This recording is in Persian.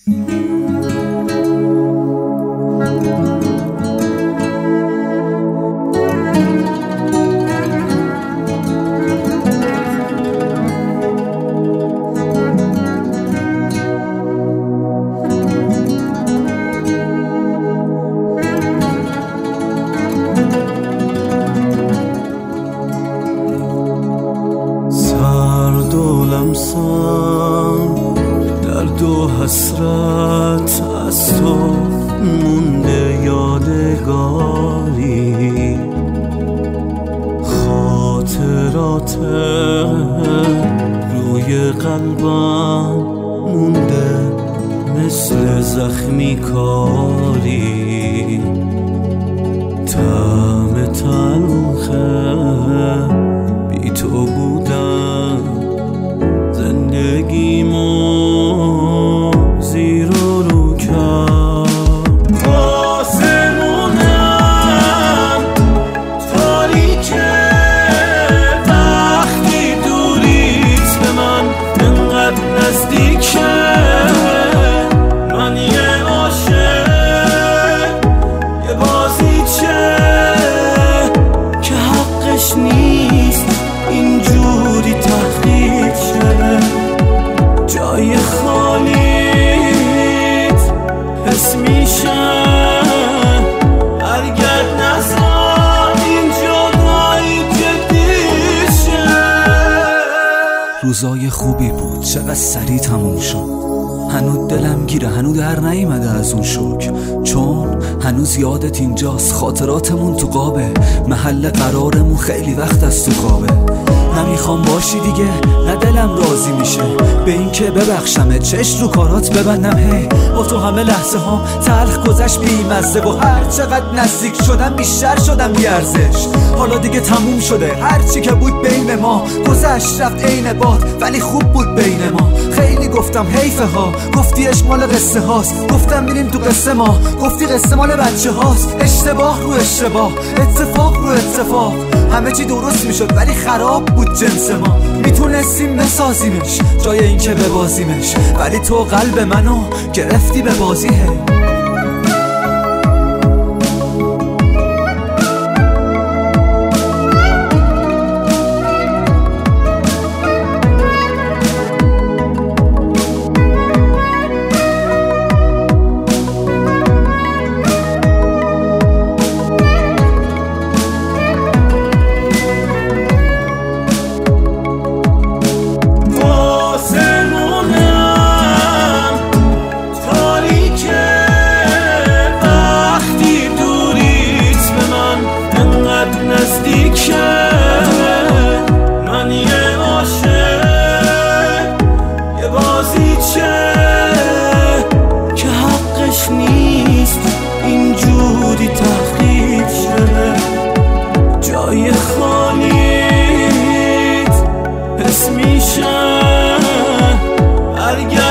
درد و حسرت از تو مونده یادگاری، خاطرات روی قلبم مونده مثل زخمی کاری، طعم تلخه بی تو بودم زندگیمو زیر و رو کرد. آسمونم تاریکه وقتی دوریت به من انقدر نزدیکه، من یه عاشق یه بازیچه که حقش نیست اینجوری تحقیر شه، جای خالیت حس میشه هرگز نزار این جدایی جدی شه. روزای خوبی بود چقدر سریع تموم شد، هنوز دلم گیره هنوز در نیومده از اون شوک، چون هنوز یادت اینجاست، خاطراتمون تو قابه، محل قرارمون خیلی وقت از تو خوابه. نمیخوام باشی دیگه نه دلم راضی میشه به این که ببخشمه، چشم رو کارات ببندم، هی با تو همه لحظه ها تلخ گذشت بی مزه و هر چقدر نزدیک شدم بیشتر شدم بی ارزش. حالا دیگه تموم شده هرچی که بود بین ما، گذشت رفت عین باد ولی خوب بود بین ما. خیلی گفتم حیفه ها، گفتی عشق مال قصه هاست، گفتم میریم تو قصه ما، گفتی قصه مال بچه هاست. اشتباه رو اشتباه، اتفاق رو اتفاق، همه چی درست میشد ولی خراب بود جنس ما. میتونستیم بسازیمش جای این که ببازیمش، ولی تو قلب منو گرفتی به بازی. من یه عاشق یه بازیچه که حقش نیست اینجوری تحقیر شه، جای خالیت حس میشه هرگز